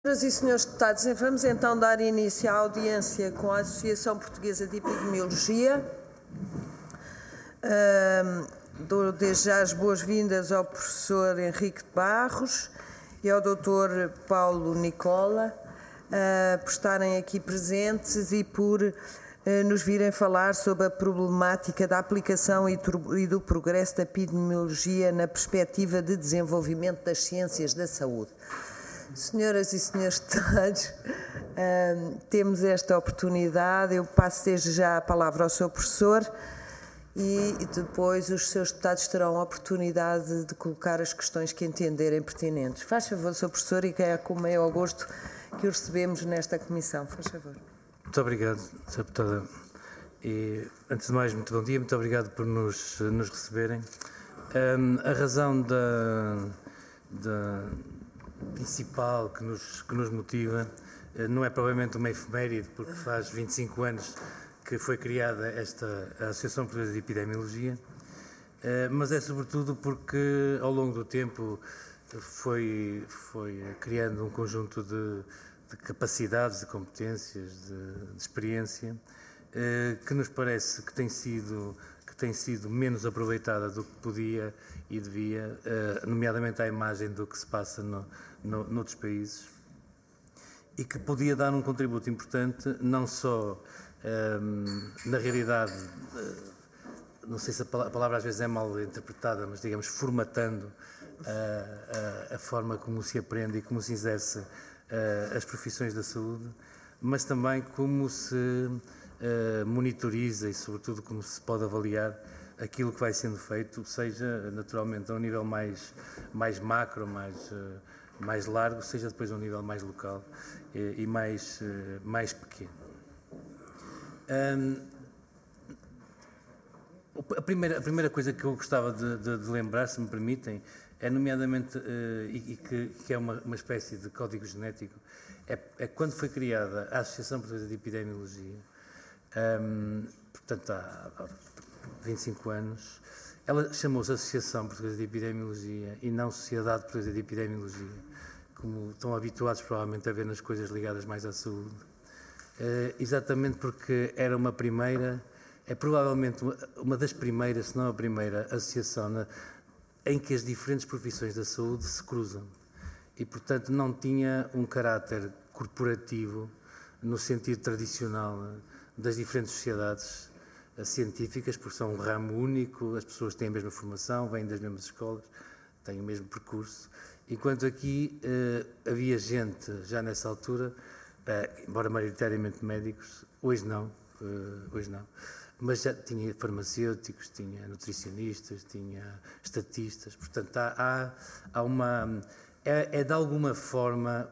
Senhoras e senhores deputados, vamos então dar início à audiência com a Associação Portuguesa de Epidemiologia. Dou desde já as boas-vindas ao professor Henrique de Barros e ao doutor Paulo Nicola por estarem aqui presentes e por nos virem falar sobre a problemática da aplicação e do progresso da epidemiologia na perspectiva de desenvolvimento das ciências da saúde. Senhoras e senhores deputados, temos esta oportunidade. Eu passo desde já a palavra ao seu professor e depois os seus deputados terão a oportunidade de colocar as questões que entenderem pertinentes. Faz favor, Sr. Professor, e que é com o maior gosto que o recebemos nesta comissão. Faz favor. Muito obrigado, Sra. Deputada. E, antes de mais, muito bom dia, muito obrigado por nos receberem. A razão principal que nos motiva não é provavelmente uma efeméride, porque faz 25 anos que foi criada a Associação Portuguesa de Epidemiologia, mas é sobretudo porque ao longo do tempo foi criando um conjunto de capacidades, de competências, de experiência, que nos parece que tem sido menos aproveitada do que podia e devia, nomeadamente à imagem do que se passa noutros países, e que podia dar um contributo importante, não só na realidade, não sei se a palavra às vezes é mal interpretada, mas digamos formatando a forma como se aprende e como se exerce as profissões da saúde, mas também como se monitoriza e sobretudo como se pode avaliar aquilo que vai sendo feito, seja naturalmente a um nível mais macro, mais largo, seja depois a um nível mais local e mais pequeno. A primeira coisa que eu gostava de lembrar, se me permitem, é nomeadamente, e que é uma espécie de código genético, é quando foi criada a Associação Portuguesa de Epidemiologia, portanto há 25 anos, ela chamou-se Associação Portuguesa de Epidemiologia e não Sociedade Portuguesa de Epidemiologia, como estão habituados provavelmente a ver nas coisas ligadas mais à saúde, exatamente porque era uma primeira, é provavelmente uma das primeiras, se não a primeira, associação em que as diferentes profissões da saúde se cruzam e, portanto, não tinha um caráter corporativo no sentido tradicional das diferentes sociedades científicas, porque são um ramo único, as pessoas têm a mesma formação, vêm das mesmas escolas, têm o mesmo percurso, enquanto aqui havia gente, já nessa altura, embora maioritariamente médicos, hoje não, mas já tinha farmacêuticos, tinha nutricionistas, tinha estatistas, portanto há de alguma forma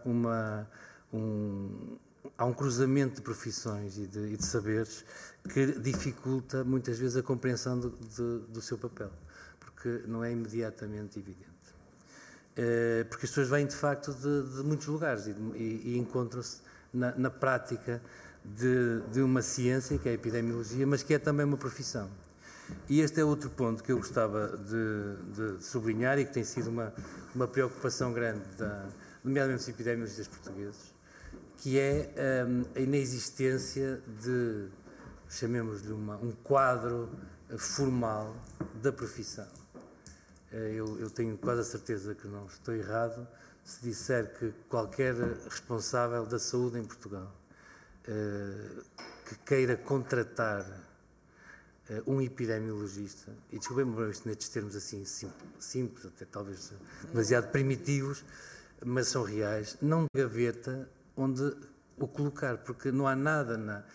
há um cruzamento de profissões e de saberes que dificulta muitas vezes a compreensão do seu papel, porque não é imediatamente evidente. Porque as pessoas vêm de facto de muitos lugares e encontram-se na prática de uma ciência, que é a epidemiologia, mas que é também uma profissão. E este é outro ponto que eu gostava de sublinhar e que tem sido uma preocupação grande, nomeadamente dos epidemiologistas portugueses, que é a inexistência de, chamemos-lhe um quadro formal da profissão. Eu tenho quase a certeza que não estou errado se disser que qualquer responsável da saúde em Portugal que queira contratar um epidemiologista, e desculpem-me isto nestes termos assim simples, até talvez demasiado primitivos, mas são reais, não tem gaveta onde o colocar, porque não há nada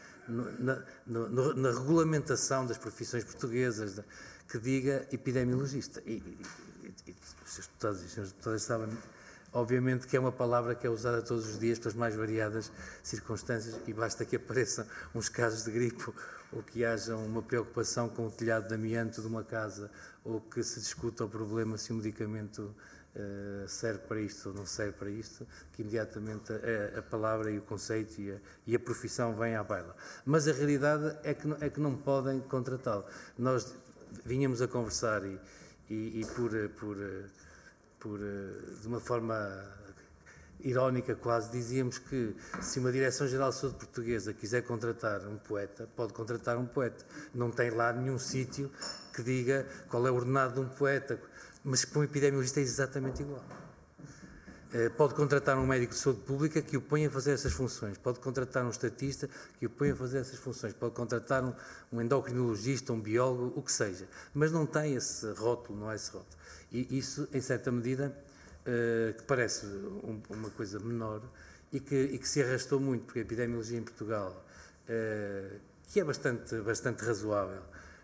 na regulamentação das profissões portuguesas que diga epidemiologista. E os seus deputados e os senhores deputados sabem, obviamente, que é uma palavra que é usada todos os dias pelas mais variadas circunstâncias e basta que apareçam uns casos de gripe ou que haja uma preocupação com o telhado de amianto de uma casa ou que se discuta o problema se o medicamento serve para isto ou não serve para isto, que imediatamente a palavra e o conceito e a profissão vêm à baila. Mas a realidade é que não podem contratá-lo. Nós vínhamos a conversar e de uma forma irónica quase, dizíamos que se uma Direção-Geral de Saúde Portuguesa quiser contratar um poeta, pode contratar um poeta. Não tem lá nenhum sítio que diga qual é o ordenado de um poeta, mas para um epidemiologista é exatamente igual. Pode contratar um médico de saúde pública que o ponha a fazer essas funções, pode contratar um estatista que o ponha a fazer essas funções, pode contratar um endocrinologista, um biólogo, o que seja, mas não tem esse rótulo, não há esse rótulo. E isso, em certa medida, que parece uma coisa menor e que se arrastou muito, porque a epidemiologia em Portugal, que é bastante razoável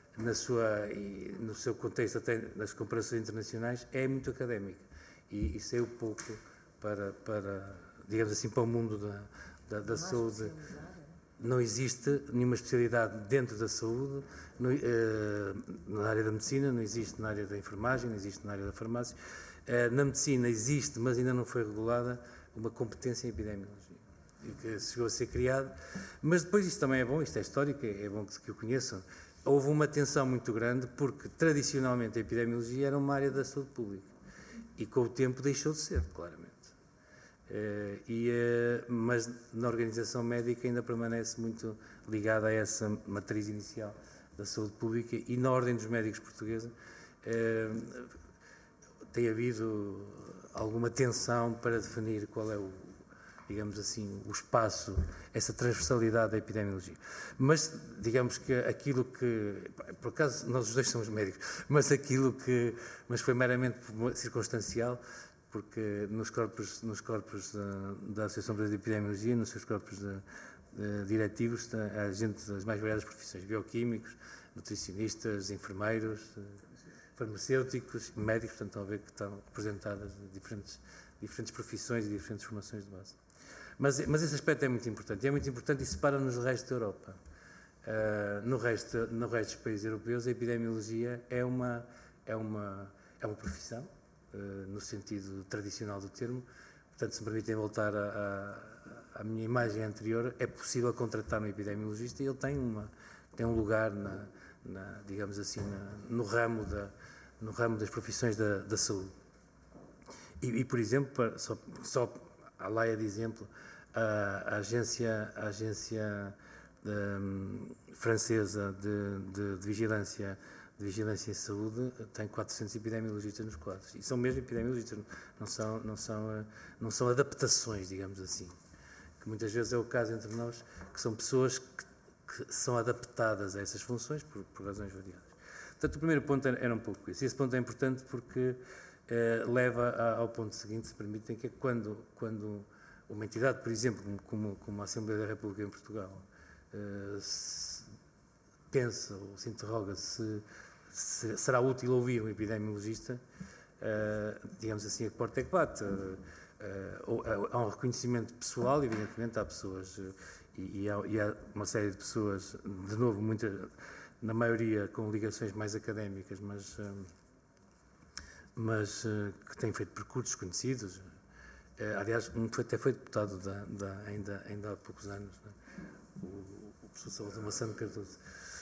no seu contexto, até nas comparações internacionais, é muito académica e saiu pouco para, digamos assim, para o mundo da saúde. Não existe nenhuma especialidade dentro da saúde, na área da medicina, não existe na área da enfermagem, não existe na área da farmácia. Na medicina existe, mas ainda não foi regulada, uma competência em epidemiologia, que chegou a ser criada. Mas depois isto também é bom, isto é histórico, é bom que o conheçam. Houve uma tensão muito grande porque, tradicionalmente, a epidemiologia era uma área da saúde pública. E com o tempo deixou de ser, claramente. Mas na organização médica ainda permanece muito ligada a essa matriz inicial da saúde pública e na Ordem dos Médicos Portuguesa tem havido alguma tensão para definir qual é digamos assim, o espaço, essa transversalidade da epidemiologia. Mas, digamos que aquilo que, por acaso nós os dois somos médicos, mas foi meramente circunstancial, porque nos corpos da Associação Brasileira de Epidemiologia, nos seus corpos diretivos, há gente das mais variadas profissões, bioquímicos, nutricionistas, enfermeiros, farmacêuticos, médicos, portanto, estão a ver que estão representadas diferentes profissões e diferentes formações de base. Mas esse aspecto é muito importante, e é muito importante e separa-nos do resto da Europa. No resto dos países europeus, a epidemiologia é uma profissão, no sentido tradicional do termo. Portanto, se me permitem voltar à minha imagem anterior, é possível contratar um epidemiologista e ele tem um lugar, digamos assim, no ramo das profissões da saúde. E por exemplo, só à laia de exemplo, a agência francesa de vigilância em saúde tem 400 epidemiologistas nos quadros. E são mesmo epidemiologistas, não são adaptações, digamos assim. Que muitas vezes é o caso entre nós, que são pessoas que são adaptadas a essas funções por razões variadas. Portanto, o primeiro ponto era um pouco isso. E esse ponto é importante porque leva ao ponto seguinte, se permitem, que é quando uma entidade, por exemplo, como a Assembleia da República em Portugal, pensa ou se interroga se será útil ouvir um epidemiologista, digamos assim, a que porta é que bate. Há um reconhecimento pessoal, evidentemente, há pessoas, e há uma série de pessoas, de novo, na maioria com ligações mais académicas, mas que têm feito percursos conhecidos. Aliás, até foi deputado ainda há poucos anos, né? O professor Salvador Massano Cardoso.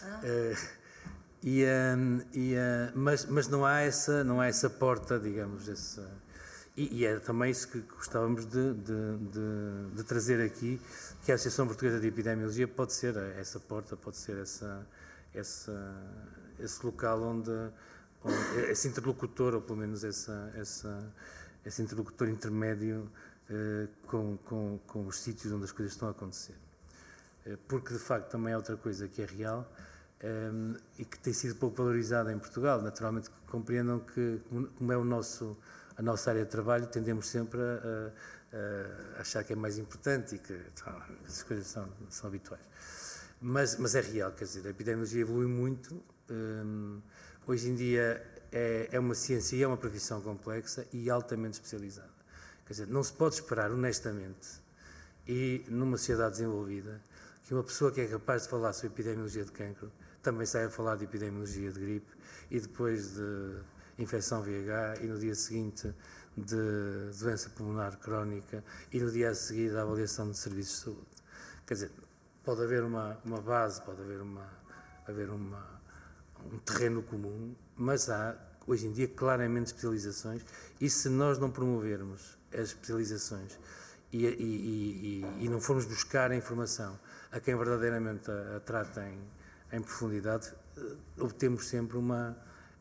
Mas não há essa porta, digamos, e é também isso que gostávamos de trazer aqui, que a Associação Portuguesa de Epidemiologia pode ser essa porta, pode ser esse local onde esse interlocutor, ou pelo menos esse interlocutor intermédio com os sítios onde as coisas estão a acontecer. Porque, de facto, também há outra coisa que é real e que tem sido pouco valorizada em Portugal. Naturalmente, compreendam que, como é a nossa área de trabalho, tendemos sempre a achar que é mais importante e que as coisas são habituais. Mas é real, quer dizer, a epidemiologia evolui muito. Hoje em dia é uma ciência e é uma profissão complexa e altamente especializada. Quer dizer, não se pode esperar, honestamente, e numa sociedade desenvolvida, que uma pessoa que é capaz de falar sobre epidemiologia de cancro também saia a falar de epidemiologia de gripe e depois de infecção VIH e no dia seguinte de doença pulmonar crónica e no dia a seguir da avaliação de serviços de saúde. Quer dizer, pode haver uma base, pode haver um terreno comum, mas há, hoje em dia, claramente especializações e se nós não promovermos as especializações e não formos buscar a informação a quem verdadeiramente a trata em profundidade, obtemos sempre um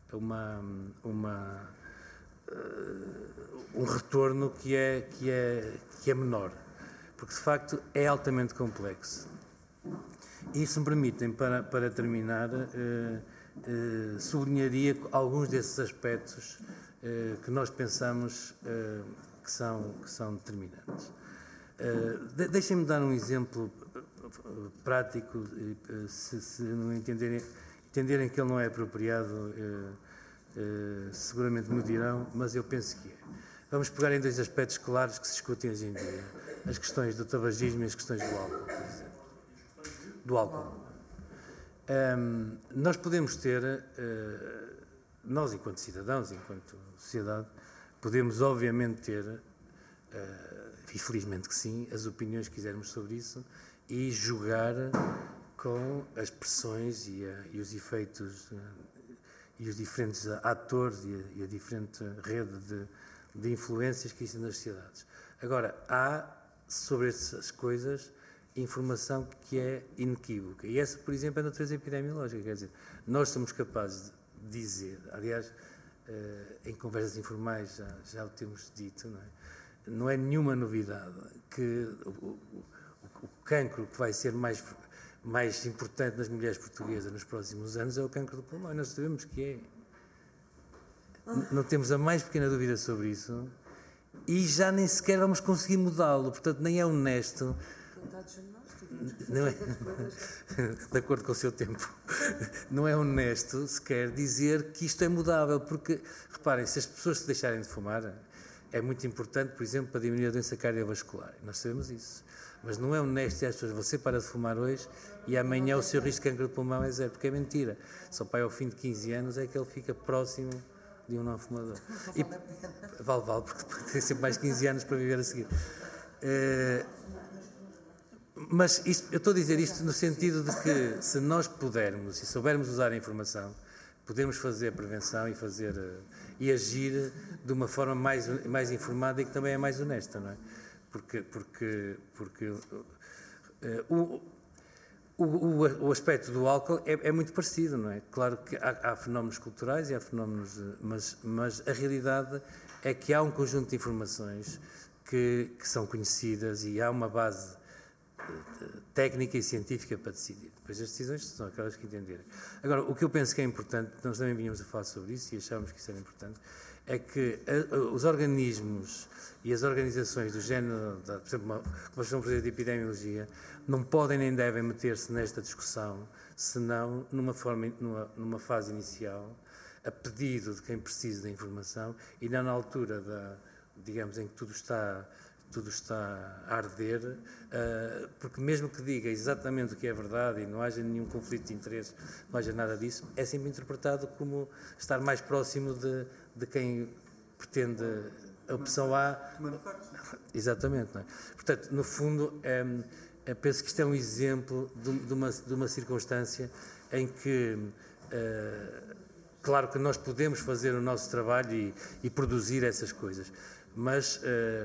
retorno que é menor, porque de facto é altamente complexo. E se me permitem, para terminar, sublinharia alguns desses aspectos que nós pensamos que são determinantes. Deixem-me dar um exemplo prático, se não entenderem que ele não é apropriado, seguramente me dirão, mas eu penso que é. Vamos pegar em dois aspectos claros que se discutem hoje em dia, as questões do tabagismo e as questões do álcool, por exemplo. Do álcool. Nós podemos ter, nós enquanto cidadãos, enquanto sociedade, podemos obviamente ter, e felizmente que sim, as opiniões que quisermos sobre isso e jogar com as pressões e os efeitos e os diferentes atores e a diferente rede de influências que existem nas sociedades. Agora, há sobre essas coisas informação que é inequívoca. E essa, por exemplo, é a natureza epidemiológica. Quer dizer, nós somos capazes de dizer, aliás, em conversas informais já o temos dito, não é nenhuma novidade que o cancro que vai ser mais importante nas mulheres portuguesas nos próximos anos é o cancro do pulmão. E nós sabemos que é. Não temos a mais pequena dúvida sobre isso e já nem sequer vamos conseguir mudá-lo. Portanto, nem é honesto. Não é, de acordo com o seu tempo, não é honesto sequer dizer que isto é mudável, porque, reparem, se as pessoas se deixarem de fumar, é muito importante, por exemplo, para diminuir a doença cardiovascular, nós sabemos isso, mas não é honesto dizer às pessoas, você para de fumar hoje e amanhã o seu risco de cancro de pulmão é zero, porque é mentira, só para ao fim de 15 anos é que ele fica próximo de um não fumador. E vale, porque tem sempre mais 15 anos para viver a seguir. Mas eu estou a dizer isto no sentido de que, se nós pudermos e soubermos usar a informação, podemos fazer prevenção e agir de uma forma mais informada e que também é mais honesta, não é? Porque o aspecto do álcool é muito parecido, não é? Claro que há fenómenos culturais e há fenómenos, mas a realidade é que há um conjunto de informações que são conhecidas e há uma base técnica e científica para decidir. Depois as decisões são aquelas que entenderem. Agora, o que eu penso que é importante, nós também vínhamos a falar sobre isso e achávamos que isso era importante, é que os organismos e as organizações do género, por exemplo, uma Comissão Portuguesa de Epidemiologia, não podem nem devem meter-se nesta discussão, senão numa fase inicial, a pedido de quem precisa da informação e não na altura digamos, em que tudo está a arder, porque mesmo que diga exatamente o que é verdade e não haja nenhum conflito de interesses, não haja nada disso, é sempre interpretado como estar mais próximo de quem pretende a opção A. Exatamente. Não é? Portanto, no fundo, penso que isto é um exemplo de uma circunstância em que, claro que nós podemos fazer o nosso trabalho e produzir essas coisas, mas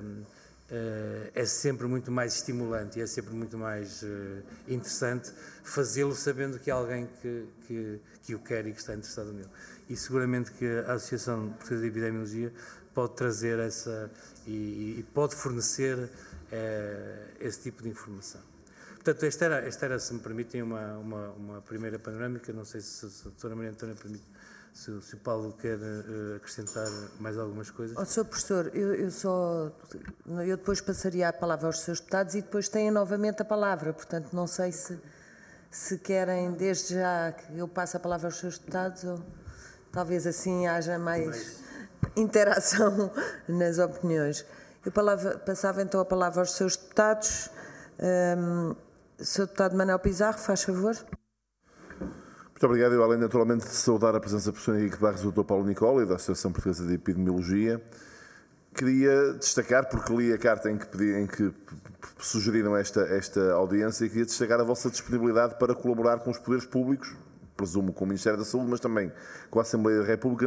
é sempre muito mais estimulante e é sempre muito mais interessante fazê-lo sabendo que há alguém que o quer e que está interessado nele. E seguramente que a Associação Portuguesa de Epidemiologia pode trazer e pode fornecer esse tipo de informação. Portanto, esta era, se me permitem, uma primeira panorâmica. Não sei se a doutora Maria Antônia permite. Se o Paulo quer acrescentar mais algumas coisas. Sr. Professor, eu depois passaria a palavra aos seus deputados e depois têm novamente a palavra, portanto não sei se querem desde já que eu passe a palavra aos seus deputados ou talvez assim haja mais interação nas opiniões. Eu passava então a palavra aos seus deputados. Sr. Deputado Manuel Pizarro, faz favor. Muito obrigado. Eu, além naturalmente de saudar a presença do professor Henrique Barros e do Dr. Paulo Nicola e da Associação Portuguesa de Epidemiologia, queria destacar, porque li a carta em que sugeriram esta audiência, e queria destacar a vossa disponibilidade para colaborar com os poderes públicos, presumo, com o Ministério da Saúde, mas também com a Assembleia da República,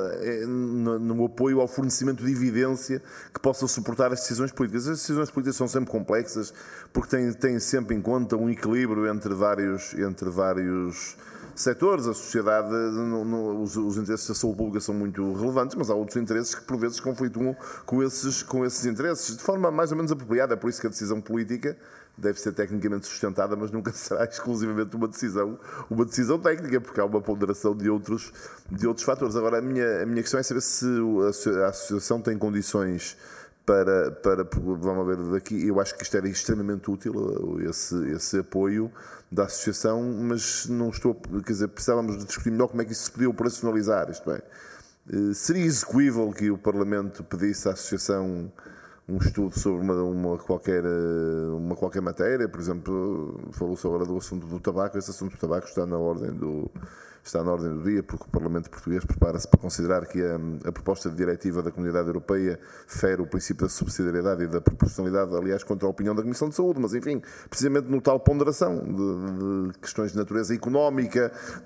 no apoio ao fornecimento de evidência que possa suportar as decisões políticas. As decisões políticas são sempre complexas, porque têm sempre em conta um equilíbrio entre vários setores. A sociedade, os interesses da saúde pública são muito relevantes, mas há outros interesses que por vezes conflituam com esses interesses de forma mais ou menos apropriada. É por isso que a decisão política deve ser tecnicamente sustentada, mas nunca será exclusivamente uma decisão técnica, porque há uma ponderação de outros fatores. Agora, a minha questão é saber se a associação tem condições para vamos ver daqui, eu acho que isto era extremamente útil, esse apoio da associação, mas não estou, quer dizer, precisávamos de discutir melhor como é que isso se podia operacionalizar, isto é, seria execuível que o Parlamento pedisse à associação um estudo sobre uma qualquer matéria, por exemplo, falou-se agora do assunto do tabaco. Esse assunto do tabaco está na ordem do dia, porque o Parlamento português prepara-se para considerar que a proposta de diretiva da Comunidade Europeia fere o princípio da subsidiariedade e da proporcionalidade, aliás, contra a opinião da Comissão de Saúde, mas enfim, precisamente no tal ponderação de questões de natureza económica,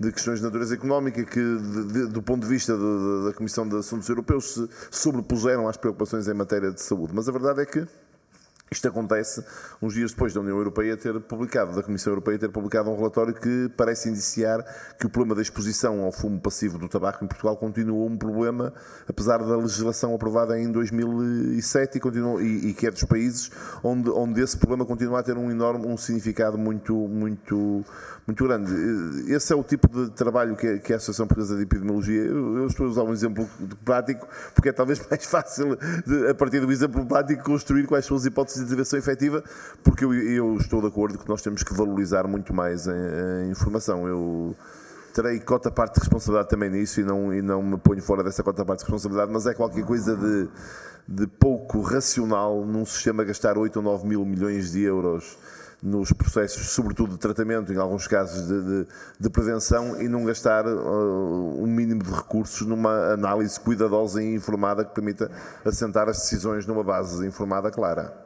que do ponto de vista da Comissão de Assuntos Europeus se sobrepuseram às preocupações em matéria de saúde. Mas a verdade é que isto acontece uns dias depois da Comissão Europeia ter publicado um relatório que parece indiciar que o problema da exposição ao fumo passivo do tabaco em Portugal continua um problema, apesar da legislação aprovada em 2007 e que é dos países onde esse problema continua a ter um significado muito grande. Esse é o tipo de trabalho que a Associação Portuguesa de Epidemiologia, eu estou a usar um exemplo prático, porque é talvez mais fácil, a partir do exemplo prático, construir quais são as hipóteses de intervenção efetiva, porque eu estou de acordo que nós temos que valorizar muito mais a informação. Eu terei cota-parte de responsabilidade também nisso e não me ponho fora dessa cota-parte de responsabilidade, mas é qualquer coisa de pouco racional num sistema gastar 8 ou 9 mil milhões de euros nos processos, sobretudo de tratamento, em alguns casos de prevenção, e não gastar um mínimo de recursos numa análise cuidadosa e informada que permita assentar as decisões numa base informada clara.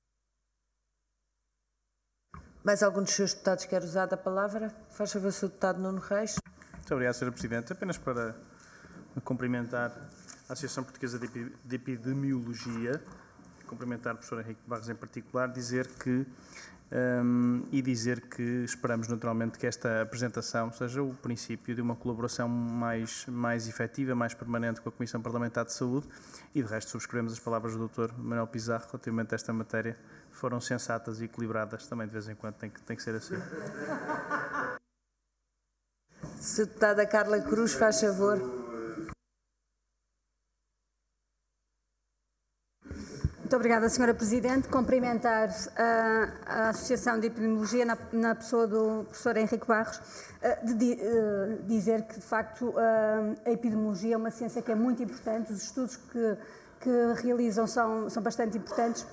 Mais algum dos seus deputados quer usar a palavra? Faz favor, Sr. Deputado Nuno Reis. Muito obrigado, Sra. Presidente. Apenas para cumprimentar a Associação Portuguesa de Epidemiologia, cumprimentar o professor Henrique Barros em particular, dizer que esperamos naturalmente que esta apresentação seja o princípio de uma colaboração mais efetiva, mais permanente com a Comissão Parlamentar de Saúde, e de resto subscrevemos as palavras do Dr. Manuel Pizarro relativamente a esta matéria. Foram sensatas e equilibradas, também de vez em quando tem que ser assim. Sra. Deputada Carla Cruz, faz favor. Muito obrigada, Sra. Presidente. Cumprimentar a Associação de Epidemiologia na pessoa do professor Henrique Barros, dizer que, de facto, a epidemiologia é uma ciência que é muito importante, os estudos que realizam são bastante importantes.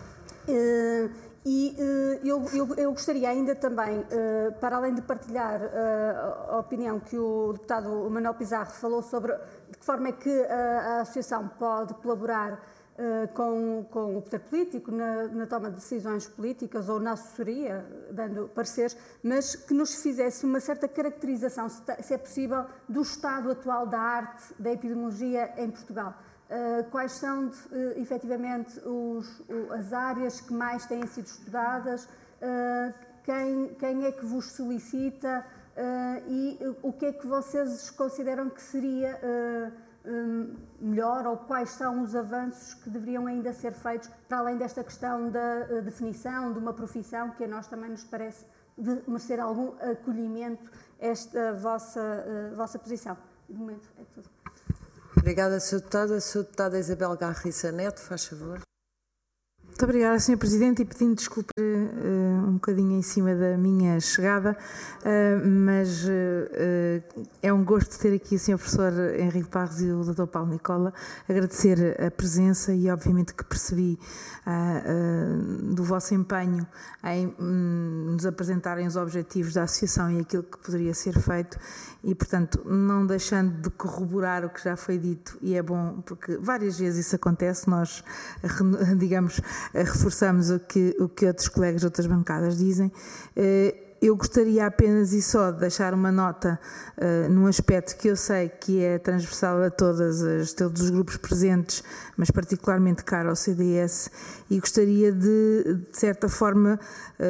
Eu gostaria ainda também, para além de partilhar a opinião que o deputado Manuel Pizarro falou sobre de que forma é que a Associação pode colaborar com o poder político na toma de decisões políticas ou na assessoria, dando pareceres, mas que nos fizesse uma certa caracterização, se é possível, do estado atual da arte da epidemiologia em Portugal. Quais são, efetivamente, as áreas que mais têm sido estudadas, quem é que vos solicita e o que é que vocês consideram que seria melhor, ou quais são os avanços que deveriam ainda ser feitos, para além desta questão da definição de uma profissão, que a nós também nos parece de merecer algum acolhimento, esta vossa posição. De momento, é tudo. Obrigada, Sra. Deputada. Sra. Deputada Isabel Garriça Neto, faz favor. Muito obrigada, Sra. Presidente, e pedindo desculpa um bocadinho em cima da minha chegada, mas é um gosto ter aqui o Sr. Professor Henrique Barros e o Dr. Paulo Nicola, agradecer a presença e obviamente que percebi do vosso empenho em nos apresentarem os objetivos da Associação e aquilo que poderia ser feito e, portanto, não deixando de corroborar o que já foi dito, e é bom porque várias vezes isso acontece, nós, digamos, reforçamos o que outros colegas de outras bancadas dizem. Eu gostaria apenas e só de deixar uma nota num aspecto que eu sei que é transversal a todos os grupos presentes, mas particularmente caro ao CDS, e gostaria de certa forma,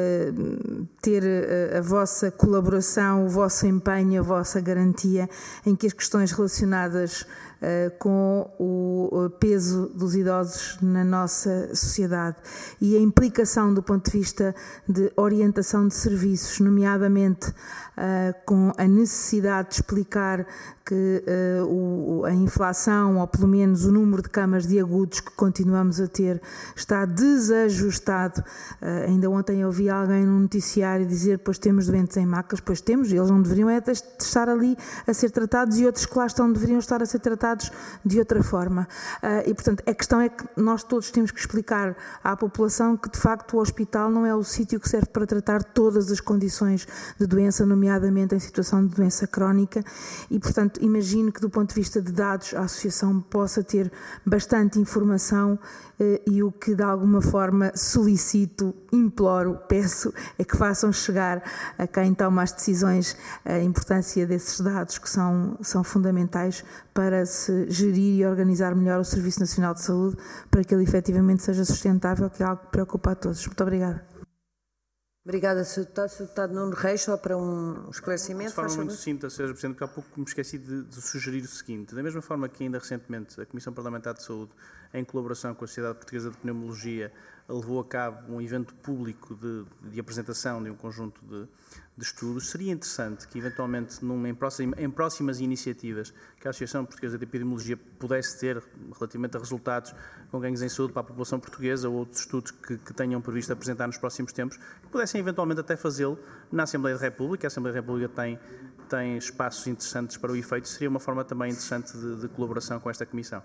ter a vossa colaboração, o vosso empenho, a vossa garantia em que as questões relacionadas com o peso dos idosos na nossa sociedade e a implicação do ponto de vista de orientação de serviços, nomeadamente com a necessidade de explicar que a inflação, ou pelo menos o número de camas de agudos que continuamos a ter, está desajustado. Ainda ontem eu ouvi alguém no noticiário dizer: pois temos doentes em macas. Pois temos, eles não deveriam estar ali a ser tratados, e outros que lá estão deveriam estar a ser tratados de outra forma. E, portanto, a questão é que nós todos temos que explicar à população que, de facto, o hospital não é o sítio que serve para tratar todas as condições de doença, nomeadamente em situação de doença crónica, e, portanto, imagino que, do ponto de vista de dados, a Associação possa ter bastante informação, e o que, de alguma forma, solicito, imploro, peço, é que façam chegar a quem toma as decisões a importância desses dados, que são fundamentais para se gerir e organizar melhor o Serviço Nacional de Saúde, para que ele efetivamente seja sustentável, que é algo que preocupa a todos. Muito obrigada. Obrigada, Sr. Deputado. Sr. Deputado Nuno Reis, só para um esclarecimento. De forma muito sucinta, Sr. Presidente, porque há pouco me esqueci de sugerir o seguinte: da mesma forma que ainda recentemente a Comissão Parlamentar de Saúde, em colaboração com a Sociedade Portuguesa de Pneumologia, levou a cabo um evento público de apresentação de um conjunto de estudos, seria interessante que, eventualmente, em próximas iniciativas que a Associação Portuguesa de Epidemiologia pudesse ter relativamente a resultados com ganhos em saúde para a população portuguesa, ou outros estudos que tenham previsto apresentar nos próximos tempos, que pudessem eventualmente até fazê-lo na Assembleia da República. A Assembleia da República tem espaços interessantes para o efeito. Seria uma forma também interessante de colaboração com esta Comissão.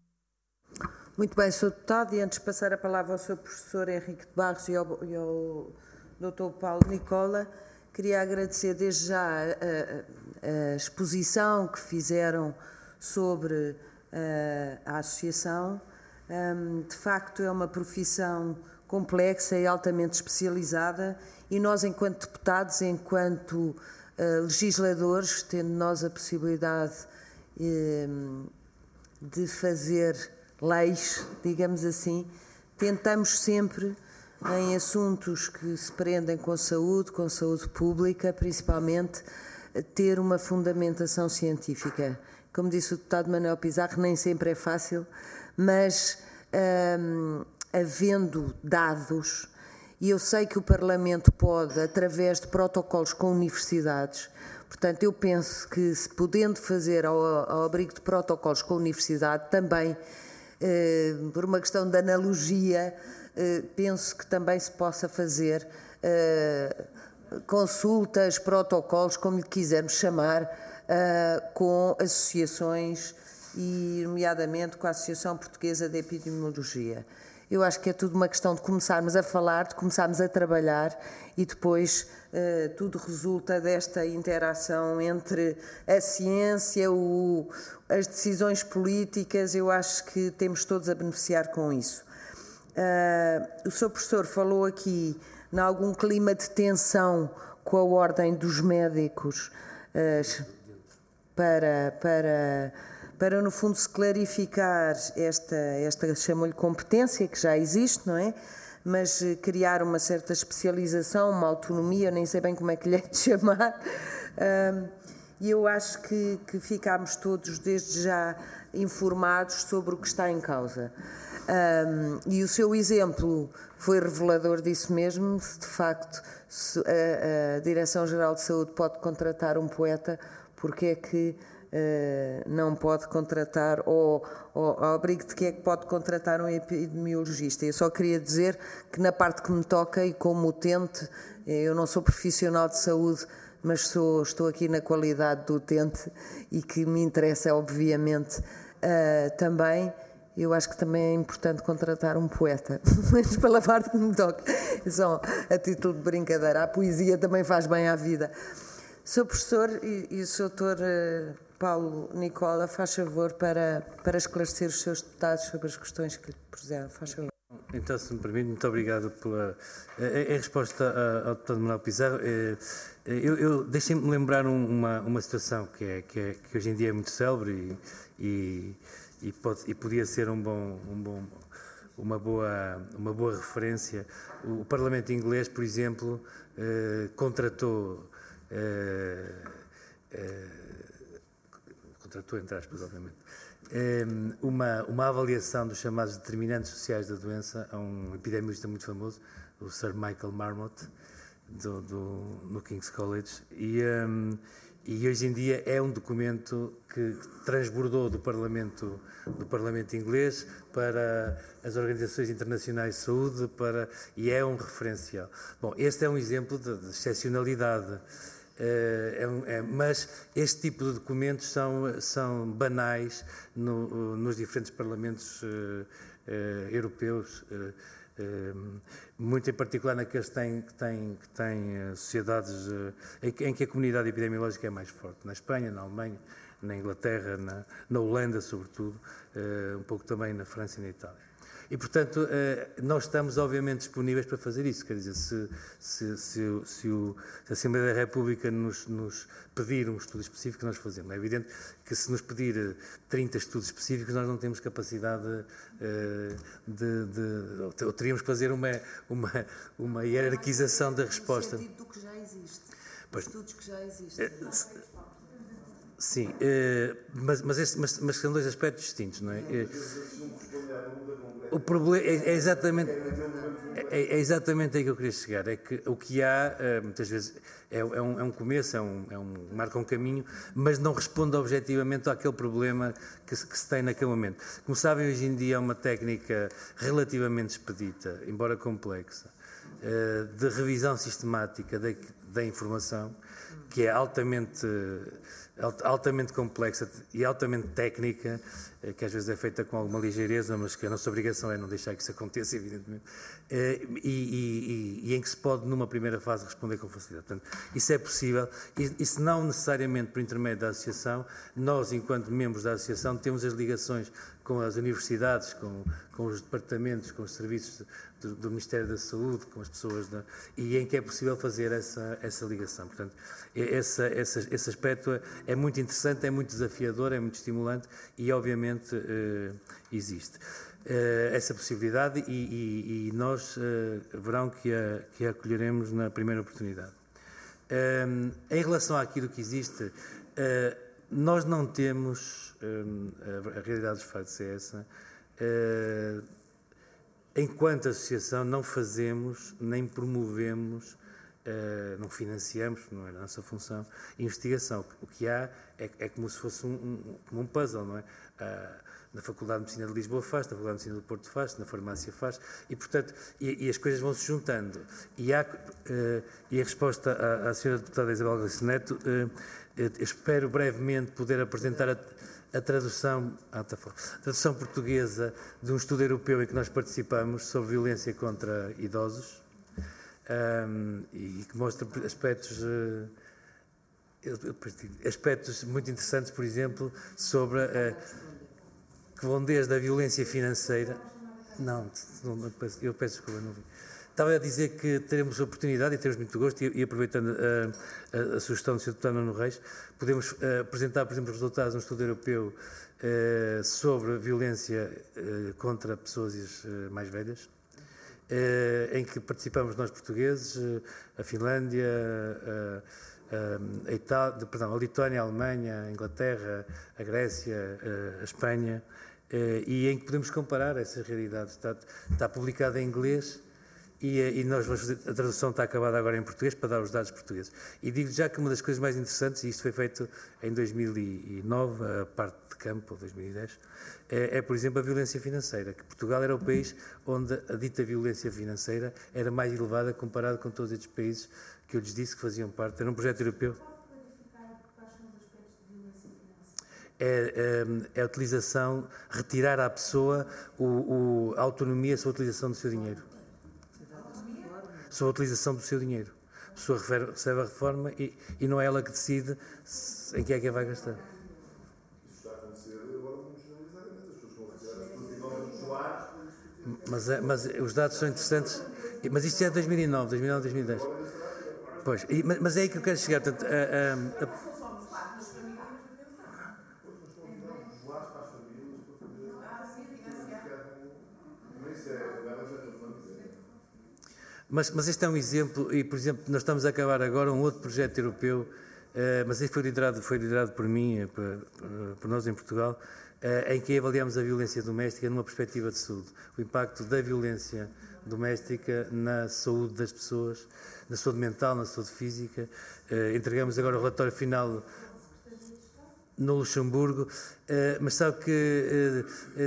Muito bem, Sr. Deputado, e antes de passar a palavra ao Sr. Professor Henrique de Barros e ao Dr. Paulo Nicola, queria agradecer desde já a exposição que fizeram sobre a Associação. De facto, é uma profissão complexa e altamente especializada, e nós, enquanto deputados, enquanto legisladores, tendo nós a possibilidade de fazer leis, digamos assim, tentamos sempre, em assuntos que se prendem com saúde pública, principalmente, ter uma fundamentação científica. Como disse o deputado Manuel Pizarro, nem sempre é fácil, mas havendo dados, e eu sei que o Parlamento pode, através de protocolos com universidades, portanto, eu penso que, se podendo fazer ao abrigo de protocolos com a universidade, também, por uma questão de analogia, penso que também se possa fazer consultas, protocolos, como lhe quisermos chamar, com associações, e nomeadamente com a Associação Portuguesa de Epidemiologia. Eu acho que é tudo uma questão de começarmos a falar, de começarmos a trabalhar, e depois tudo resulta desta interação entre a ciência, as decisões políticas. Eu acho que temos todos a beneficiar com isso. O Sr. Professor falou aqui em algum clima de tensão com a Ordem dos Médicos para no fundo se clarificar esta chamou-lhe competência, que já existe, não é? Mas criar uma certa especialização, uma autonomia, nem sei bem como é que lhe é de chamar, e eu acho que ficámos todos desde já informados sobre o que está em causa. E o seu exemplo foi revelador disso mesmo. Se de facto a Direção-Geral de Saúde pode contratar um poeta, porque é que não pode contratar, ou ao abrigo de que é que pode contratar um epidemiologista? Eu só queria dizer que, na parte que me toca, e como utente, eu não sou profissional de saúde, mas estou aqui na qualidade de utente, e que me interessa, obviamente, também. Eu acho que também é importante contratar um poeta, mas pela parte que me toca, só a título de brincadeira. A poesia também faz bem à vida. Sr. Professor e o Sr. Dr. Paulo Nicola, faz favor para esclarecer os seus deputados sobre as questões que lhe puseram. Faz favor. Então, se me permite, muito obrigado pela... Em resposta ao deputado Manuel Pizarro, deixem-me lembrar uma situação que hoje em dia é muito célebre e podia ser uma boa referência. O Parlamento inglês, por exemplo, contratou, entre aspas, obviamente, uma avaliação dos chamados determinantes sociais da doença a um epidemiologista muito famoso, o Sir Michael Marmot, no King's College, e hoje em dia é um documento que transbordou do Parlamento inglês para as organizações internacionais de saúde e é um referencial. Bom, este é um exemplo de excepcionalidade. Mas este tipo de documentos são banais nos diferentes parlamentos europeus, muito em particular naqueles que têm sociedades em que a comunidade epidemiológica é mais forte, na Espanha, na Alemanha, na Inglaterra, na Holanda, sobretudo, um pouco também na França e na Itália. E, portanto, nós estamos, obviamente, disponíveis para fazer isso. Quer dizer, se a Assembleia da República nos pedir um estudo específico, nós fazemos. É evidente que se nos pedir 30 estudos específicos, nós não temos capacidade ou teríamos que fazer uma hierarquização da resposta. No sentido do que já existe. Pois, estudos que já existem. Sim, mas são dois aspectos distintos, não é? O problema é exatamente aí que eu queria chegar, é que o que há, muitas vezes, é um começo, marca um caminho, mas não responde objetivamente àquele problema que se tem naquele momento. Como sabem, hoje em dia é uma técnica relativamente expedita, embora complexa, de revisão sistemática da informação, que é altamente complexa e altamente técnica, que às vezes é feita com alguma ligeireza, mas que a nossa obrigação é não deixar que isso aconteça, evidentemente, e em que se pode, numa primeira fase, responder com facilidade. Portanto, isso é possível, e se não necessariamente por intermédio da associação, nós, enquanto membros da associação, temos as ligações com as universidades, com os departamentos, com os serviços do Ministério da Saúde, com as pessoas, e em que é possível fazer essa ligação. Portanto, esse aspecto é muito interessante, é muito desafiador, é muito estimulante e, obviamente, existe essa possibilidade e nós verão que a acolheremos na primeira oportunidade. Em relação àquilo que existe, nós não temos, a realidade dos factos é essa, enquanto associação não fazemos nem promovemos, não financiamos, não é a nossa função, investigação. O que há é como se fosse como um puzzle, não é? Na Faculdade de Medicina de Lisboa faz, na Faculdade de Medicina do Porto faz, na farmácia faz, e portanto, as coisas vão se juntando. E a resposta à senhora deputada Isabel Galice Neto, espero brevemente poder apresentar a tradução portuguesa de um estudo europeu em que nós participamos sobre violência contra idosos, e que mostra aspectos muito interessantes, por exemplo, sobre que vão desde a violência financeira. Eu peço desculpa, não vi. Estava a dizer que teremos oportunidade e teremos muito gosto, e aproveitando a sugestão do Sr. Deputado Nuno Reis, podemos apresentar, por exemplo, os resultados de um estudo europeu sobre violência contra pessoas mais velhas, em que participamos nós portugueses, a Finlândia, a Lituânia, a Alemanha, a Inglaterra, a Grécia, a Espanha, e em que podemos comparar essas realidades. Está publicado em inglês e nós vamos fazer, a tradução está acabada agora em português para dar os dados portugueses. E digo já que uma das coisas mais interessantes, e isto foi feito em 2009, a parte de campo, ou 2010, por exemplo, a violência financeira, que Portugal era o país onde a dita violência financeira era mais elevada comparado com todos estes países que eu lhes disse que faziam parte. Era um projeto europeu. É a utilização, retirar à pessoa a autonomia sobre a utilização do seu dinheiro. Sobre a utilização do seu dinheiro. A pessoa recebe a reforma e não é ela que decide em que é que a vai gastar. Isso está a acontecer agora muito generalizadamente. As pessoas vão retirar as suas idosas do salário Mas os dados são interessantes. Mas isto é 2009, 2010. Pois, mas é aí que eu quero chegar. Portanto, Mas este é um exemplo, e por exemplo, nós estamos a acabar agora um outro projeto europeu, mas este foi liderado por mim, por nós em Portugal, em que avaliamos a violência doméstica numa perspectiva de saúde. O impacto da violência doméstica na saúde das pessoas, na saúde mental, na saúde física. Entregamos agora o relatório final no Luxemburgo, mas sabe que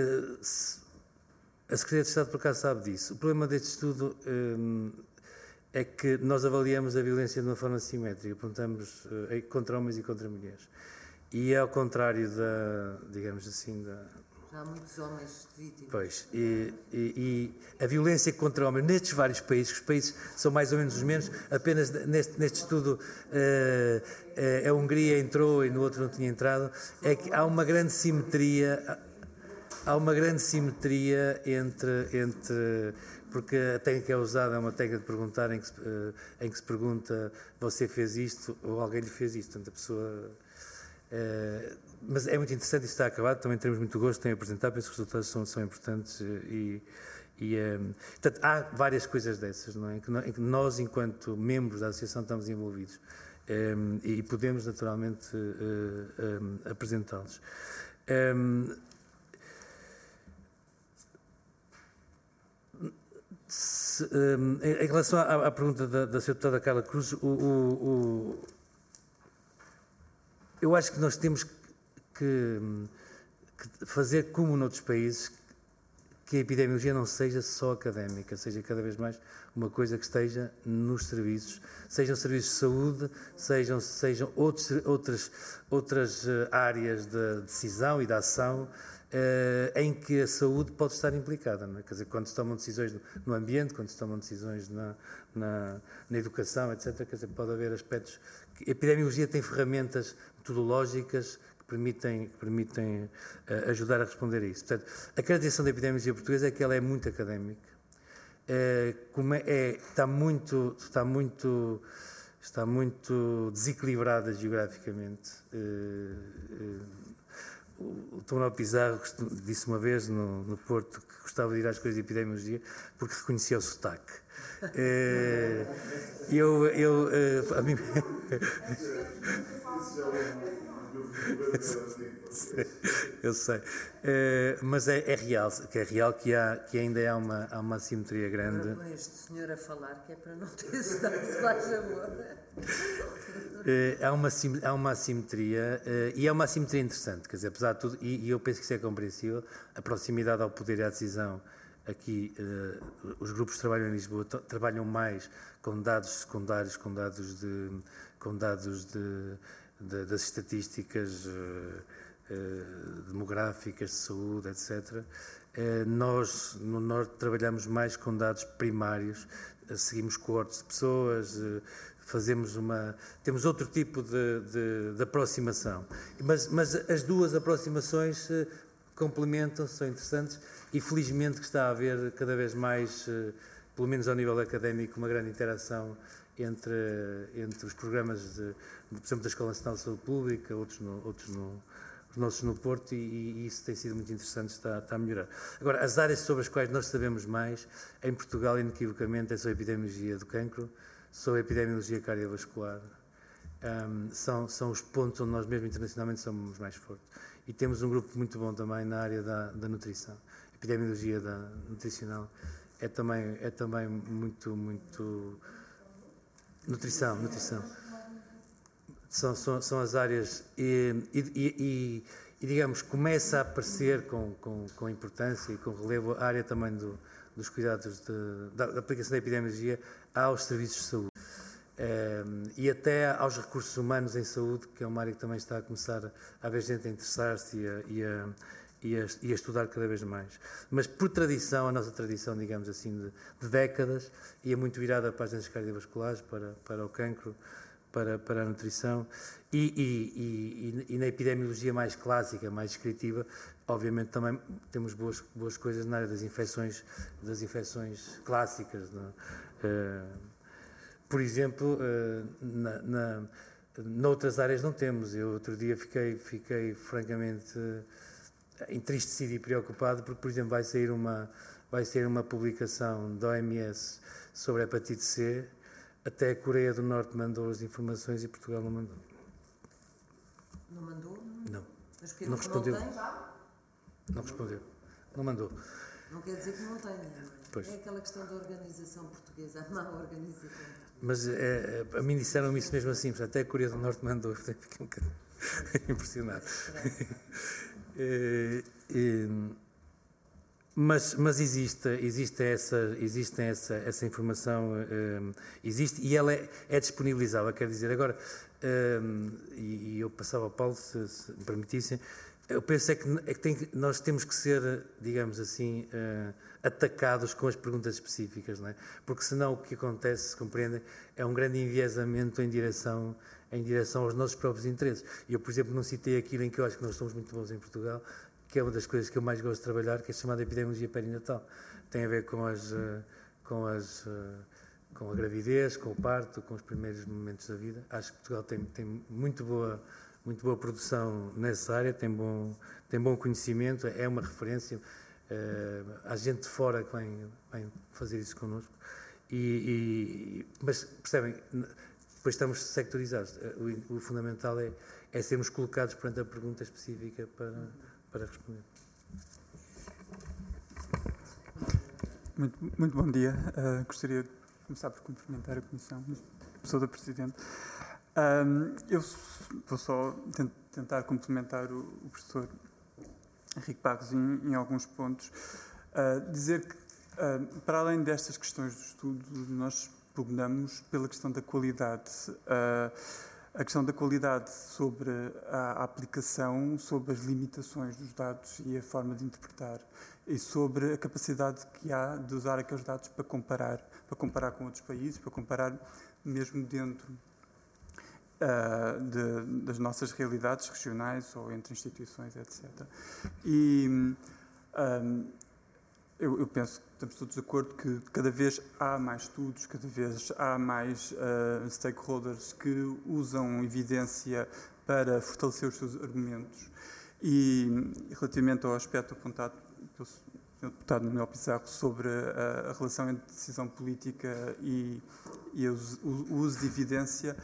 a Secretaria de Estado por acaso sabe disso. O problema deste estudo é que nós avaliamos a violência de uma forma simétrica, apontamos contra homens e contra mulheres. E é ao contrário digamos assim, Já há muitos homens vítimas. Pois, e a violência contra homens, nestes vários países, os países são mais ou menos os mesmos, apenas neste estudo a Hungria entrou e no outro não tinha entrado, é que há uma grande simetria. Há uma grande simetria entre porque a técnica que é usada é uma técnica de perguntar em que se pergunta: você fez isto ou alguém lhe fez isto? Portanto, a pessoa. Mas é muito interessante, isto está acabado, também teremos muito gosto em apresentar, penso que os resultados são importantes portanto, há várias coisas dessas, não é? Em que nós, enquanto membros da associação, estamos envolvidos e podemos naturalmente apresentá-los. Em relação à pergunta da Sra. Deputada Carla Cruz, eu acho que nós temos que fazer como noutros países, que a epidemiologia não seja só académica, seja cada vez mais uma coisa que esteja nos serviços, sejam serviços de saúde, sejam outras áreas de decisão e de ação em que a saúde pode estar implicada, não é? Quer dizer, quando se tomam decisões no ambiente, quando se tomam decisões na educação, etc., quer dizer, pode haver aspectos. A epidemiologia tem ferramentas metodológicas que permitem ajudar a responder a isso. Portanto, a caracterização da epidemiologia portuguesa é que ela é muito académica, está muito desequilibrada geograficamente. O Dr. Manuel Pizarro disse uma vez no Porto que gostava de ir às coisas de epidemiologia porque reconhecia o sotaque. A mim... Eu sei, mas é real que ainda há uma assimetria grande. Agora põe este senhor a falar, que é para não ter sotaque, se faz favor. Há uma assimetria, e é uma assimetria interessante, quer dizer, apesar de tudo, e eu penso que isso é compreensível, a proximidade ao poder e à decisão. Aqui, os grupos que trabalham em Lisboa trabalham mais com dados secundários, com dados das estatísticas demográficas, de saúde, etc. Nós, no Norte, trabalhamos mais com dados primários, seguimos coortes de pessoas, temos outro tipo de aproximação. Mas as duas aproximaçõe-se, complementam-se, são interessantes, e felizmente que está a haver cada vez mais, pelo menos ao nível académico, uma grande interação entre os programas, por exemplo, da Escola Nacional de Saúde Pública, outros os nossos no Porto, e isso tem sido muito interessante, está a melhorar. Agora, as áreas sobre as quais nós sabemos mais, em Portugal, inequivocamente, é sobre a epidemiologia do cancro, sobre a epidemiologia cardiovascular, são os pontos onde nós mesmo internacionalmente somos mais fortes. E temos um grupo muito bom também na área da nutrição. A epidemiologia nutricional é também muito nutrição. São as áreas e digamos, começa a aparecer com importância e com relevo a área também dos cuidados da aplicação da epidemiologia aos serviços de saúde. E até aos recursos humanos em saúde, que é uma área que também está a começar a haver gente a interessar-se e a estudar cada vez mais. Mas por tradição, a nossa tradição, digamos assim, de décadas, ia muito virada para as doenças cardiovasculares, para o cancro, para a nutrição e na epidemiologia mais clássica, mais descritiva, obviamente também temos boas coisas na área das infecções clássicas. Por exemplo, noutras áreas não temos. Eu outro dia fiquei francamente entristecido e preocupado porque, por exemplo, vai sair uma publicação da OMS sobre a hepatite C. Até a Coreia do Norte mandou as informações e Portugal não mandou. Não mandou? Não. Mas porque Não respondeu. Não tem já? Não respondeu. Não mandou. Não quer dizer que não tenha. Pois. É aquela questão da organização portuguesa, a má organização. Mas a mim disseram-me isso mesmo assim, até a Coreia do Norte mandou, fiquei um bocado impressionado. Mas existe essa informação, existe e ela é disponibilizável, quer dizer, agora, e eu passava ao Paulo, se me permitissem, eu penso nós temos que ser, digamos assim, atacados com as perguntas específicas, não é? Porque senão o que acontece, se compreendem, é um grande enviesamento em direção aos nossos próprios interesses. Eu, por exemplo, não citei aquilo em que eu acho que nós somos muito bons em Portugal, que é uma das coisas que eu mais gosto de trabalhar, que é a chamada epidemiologia perinatal. Tem a ver com a gravidez, com o parto, com os primeiros momentos da vida. Acho que Portugal tem muito boa produção nessa área, tem bom conhecimento, é uma referência. Há gente de fora que vem fazer isso connosco. Mas, percebem, depois estamos sectorizados. O fundamental é sermos colocados perante a pergunta específica para responder. Muito bom dia. Gostaria de começar por cumprimentar a Comissão, pessoa da Presidente. Eu vou só tentar complementar o professor Henrique Barros em alguns pontos. Dizer que, para além destas questões do estudo, nós pugnamos pela questão da qualidade. A questão da qualidade sobre a aplicação, sobre as limitações dos dados e a forma de interpretar, e sobre a capacidade que há de usar aqueles dados para comparar com outros países, para comparar mesmo dentro das nossas realidades regionais ou entre instituições, etc. Eu penso que estamos todos de acordo que cada vez há mais estudos, cada vez há mais stakeholders que usam evidência para fortalecer os seus argumentos. E relativamente ao aspecto apontado pelo Sr. Deputado Manuel Pizarro sobre a relação entre decisão política e o uso de evidência,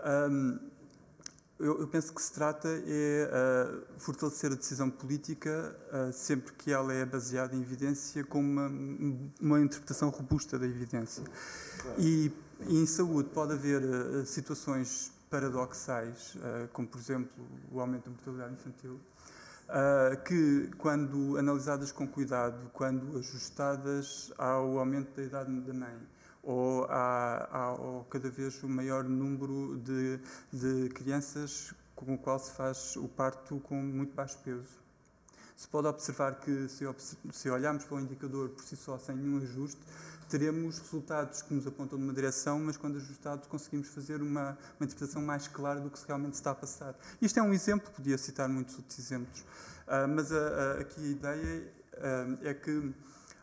eu penso que se trata fortalecer a decisão política sempre que ela é baseada em evidência com uma interpretação robusta da evidência. E em saúde pode haver situações paradoxais, como por exemplo o aumento da mortalidade infantil, que quando analisadas com cuidado, quando ajustadas ao aumento da idade da mãe, ou ao cada vez o maior número de crianças com o qual se faz o parto com muito baixo peso. Se pode observar que, se olharmos para o indicador por si só, sem nenhum ajuste, teremos resultados que nos apontam numa direção, mas quando ajustados conseguimos fazer uma interpretação mais clara do que realmente se está a passar. Isto é um exemplo, podia citar muitos outros exemplos, mas aqui a ideia é que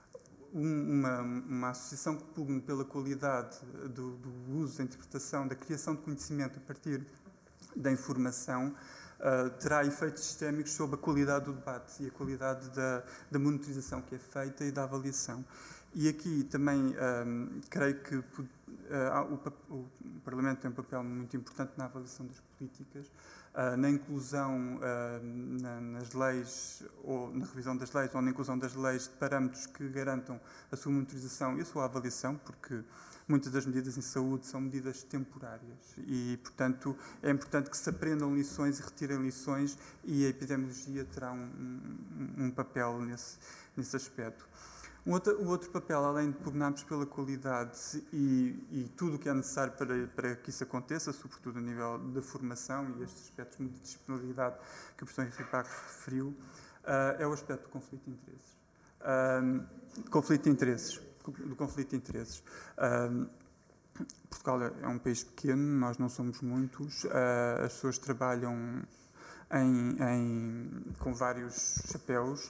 uma associação que pugne pela qualidade do uso, da interpretação, da criação de conhecimento a partir da informação terá efeitos sistémicos sobre a qualidade do debate e a qualidade da monitorização que é feita e da avaliação. E aqui também creio que o Parlamento tem um papel muito importante na avaliação das políticas, na inclusão nas leis, ou na revisão das leis, ou na inclusão das leis de parâmetros que garantam a sua monitorização e a sua avaliação, porque muitas das medidas em saúde são medidas temporárias e, portanto, é importante que se aprendam lições e retirem lições, e a epidemiologia terá um papel nesse aspecto. O outro papel, além de pugnarmos pela qualidade e tudo o que é necessário para que isso aconteça, sobretudo a nível da formação e estes aspectos de multidisciplinaridade que o professor Henrique Barros referiu, é o aspecto do conflito de interesses. Do conflito de interesses. Portugal é um país pequeno, nós não somos muitos, as pessoas trabalham com vários chapéus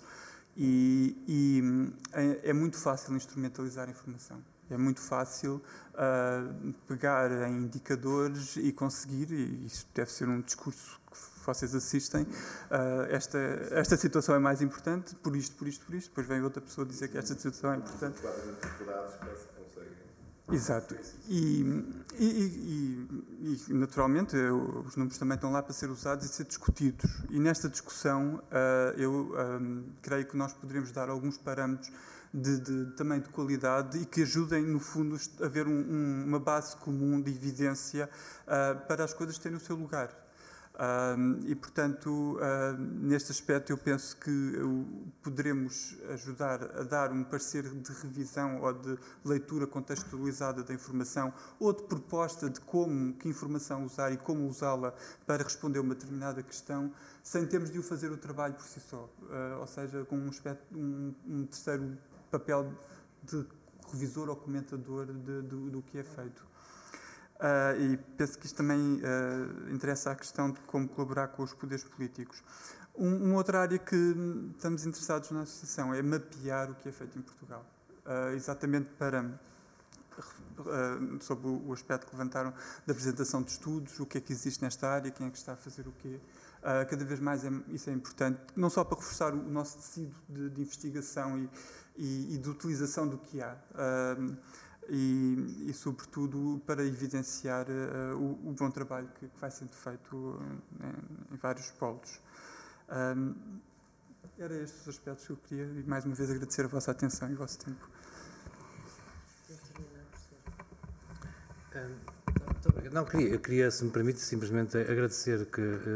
e é muito fácil instrumentalizar a informação. É muito fácil pegar em indicadores e conseguir, e isto deve ser um discurso que vocês assistem, esta situação é mais importante, por isto, depois vem outra pessoa dizer que esta situação é importante. Exato. E naturalmente, os números também estão lá para ser usados e ser discutidos. E nesta discussão, eu creio que nós poderemos dar alguns parâmetros também de qualidade e que ajudem, no fundo, a haver uma base comum de evidência para as coisas terem o seu lugar. E, portanto, neste aspecto, eu penso que poderemos ajudar a dar um parecer de revisão ou de leitura contextualizada da informação ou de proposta de que informação usar e como usá-la para responder a uma determinada questão, sem termos de o fazer o trabalho por si só. Ou seja, com um terceiro papel de revisor ou comentador do que é feito. E penso que isto também interessa à questão de como colaborar com os poderes políticos. Uma outra área que estamos interessados na associação é mapear o que é feito em Portugal, exatamente sobre o aspecto que levantaram da apresentação de estudos, o que é que existe nesta área, quem é que está a fazer o quê. Cada vez mais isso é importante, não só para reforçar o nosso tecido de investigação e de utilização do que há, e sobretudo, para evidenciar o bom trabalho que vai sendo feito em vários polos. Era estes os aspectos que eu queria, e mais uma vez agradecer a vossa atenção e o vosso tempo. Muito obrigado. Não, eu queria, se me permite, simplesmente agradecer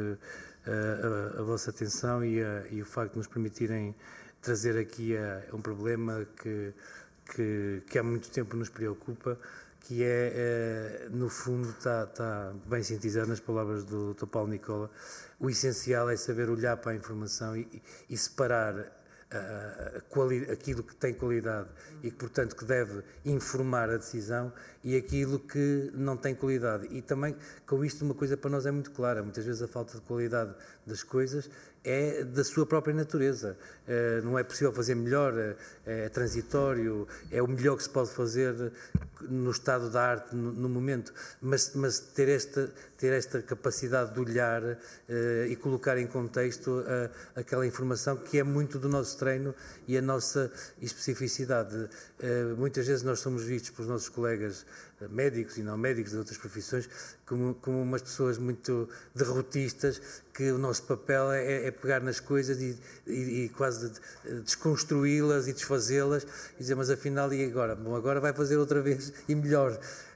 a vossa atenção e o facto de nos permitirem trazer aqui um problema que há muito tempo nos preocupa, que no fundo, está bem sintetizado nas palavras do Dr. Paulo Nicola. O essencial é saber olhar para a informação e separar aquilo que tem qualidade e que, portanto, que deve informar a decisão e aquilo que não tem qualidade. E também, com isto, uma coisa para nós é muito clara. Muitas vezes a falta de qualidade das coisas é da sua própria natureza. Não é possível fazer melhor, é transitório, é o melhor que se pode fazer no estado da arte, no momento, mas ter esta capacidade de olhar e colocar em contexto aquela informação que é muito do nosso treino e a nossa especificidade. Muitas vezes nós somos vistos pelos nossos colegas médicos e não médicos de outras profissões como umas pessoas muito derrotistas, que o nosso papel é pegar nas coisas e quase desconstruí-las e desfazê-las e dizer, mas afinal, e agora? Bom, agora vai fazer outra vez e melhor.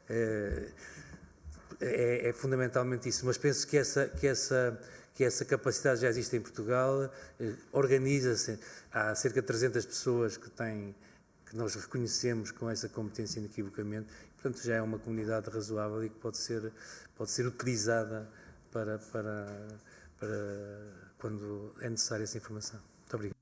É fundamentalmente isso, mas penso que essa capacidade já existe em Portugal, organiza-se, há cerca de 300 pessoas que nós reconhecemos com essa competência inequivocamente, portanto já é uma comunidade razoável e que pode ser utilizada para quando é necessária essa informação. Muito obrigado.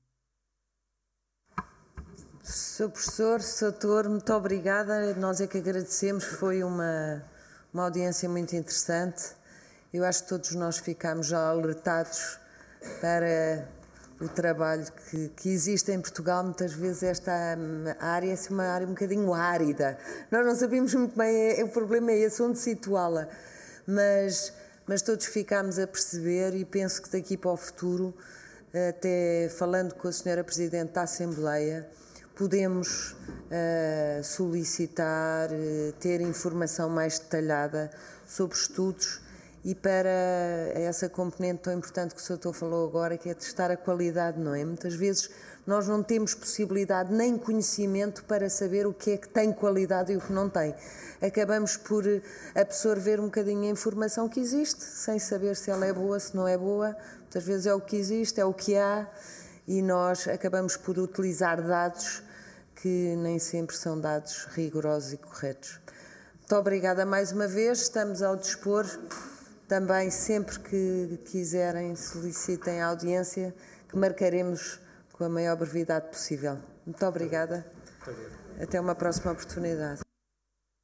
Sr. Professor, Sr. Doutor, muito obrigada. Nós é que agradecemos, foi uma audiência muito interessante. Eu acho que todos nós ficámos já alertados para o trabalho que existe em Portugal. Muitas vezes esta área é uma área um bocadinho árida. Nós não sabemos muito bem, o problema é esse, onde situá-la. Mas todos ficámos a perceber e penso que daqui para o futuro, até falando com a Sra. Presidente da Assembleia, podemos solicitar, ter informação mais detalhada sobre estudos e para essa componente tão importante que o Sr. Doutor falou agora, que é testar a qualidade, não é? Muitas vezes nós não temos possibilidade nem conhecimento para saber o que é que tem qualidade e o que não tem. Acabamos por absorver um bocadinho a informação que existe, sem saber se ela é boa, se não é boa. Muitas vezes é o que existe, é o que há, e nós acabamos por utilizar dados que nem sempre são dados rigorosos e corretos. Muito obrigada mais uma vez, estamos ao dispor. Também, sempre que quiserem, solicitem a audiência, que marcaremos com a maior brevidade possível. Muito obrigada. Até uma próxima oportunidade.